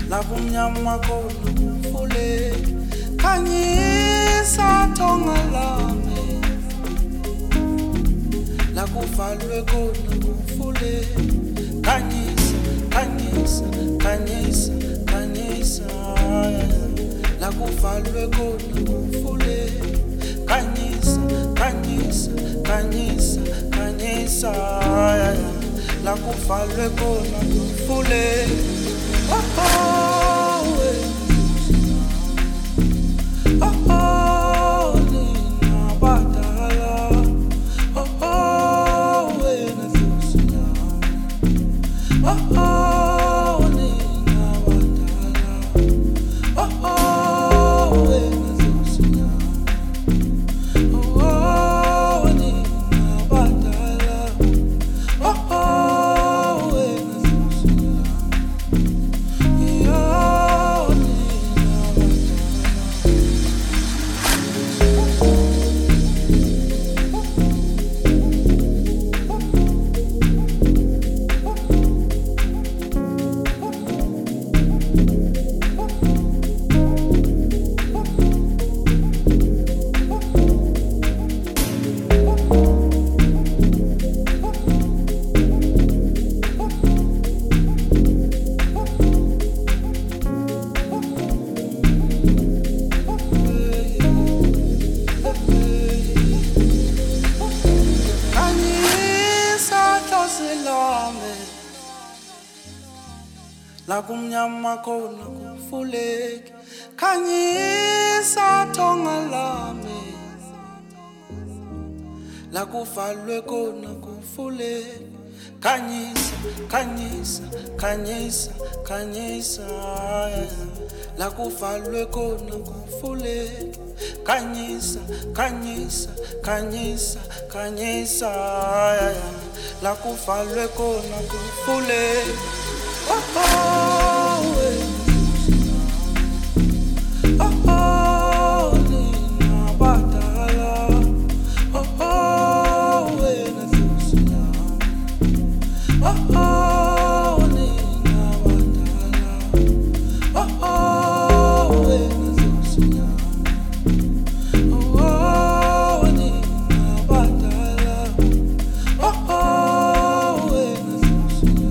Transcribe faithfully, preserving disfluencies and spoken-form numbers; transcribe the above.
la kumnyama khona kufule khanyisa thonga lami la kuvalwe khona kufule khanyisa khanyisa khanyisa khanyisa la kuvalwe khona kufule khanyisa khanyisa khanyisa khanyisa la kuvalwe khona kufule. Oh oh, oh oh, nina badala. Oh oh, wena thusila. Oh oh, nina badala. Oh oh, wena thusila. Oh oh, nina badala. Oh oh, wena thusila. La kumnyama khona kufuleki khanyisa thonga lami la kuvalwe khona kufuleki khanyisa khanyisa khanyisa khanyisa la kuvalwe khona kufuleki khanyisa khanyisa khanyisa khanyisa la kuvalwe khona kufuleki. Oh oh, oh oh, nina badala. Oh oh, wena thusila. Oh oh, nina badala. Oh oh, wena thusila. Oh oh, nina badala. Oh oh, wena thusila.